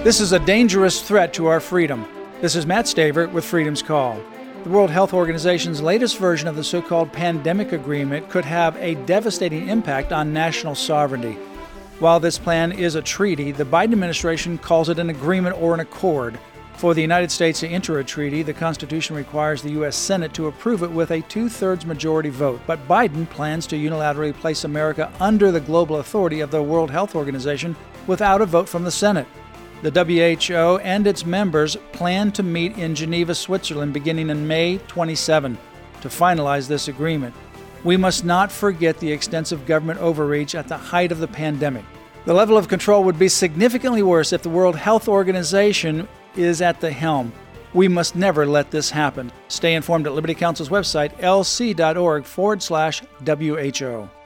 This is a dangerous threat to our freedom. This is Matt Staver with Freedom's Call. The World Health Organization's latest version of the so-called pandemic agreement could have a devastating impact on national sovereignty. While this plan is a treaty, the Biden administration calls it an agreement or an accord. For the United States to enter a treaty, the Constitution requires the U.S. Senate to approve it with a two-thirds majority vote. But Biden plans to unilaterally place America under the global authority of the World Health Organization without a vote from the Senate. The WHO and its members plan to meet in Geneva, Switzerland, beginning in May 27 to finalize this agreement. We must not forget the extensive government overreach at the height of the pandemic. The level of control would be significantly worse if the World Health Organization is at the helm. We must never let this happen. Stay informed at Liberty Counsel's website, lc.org/WHO.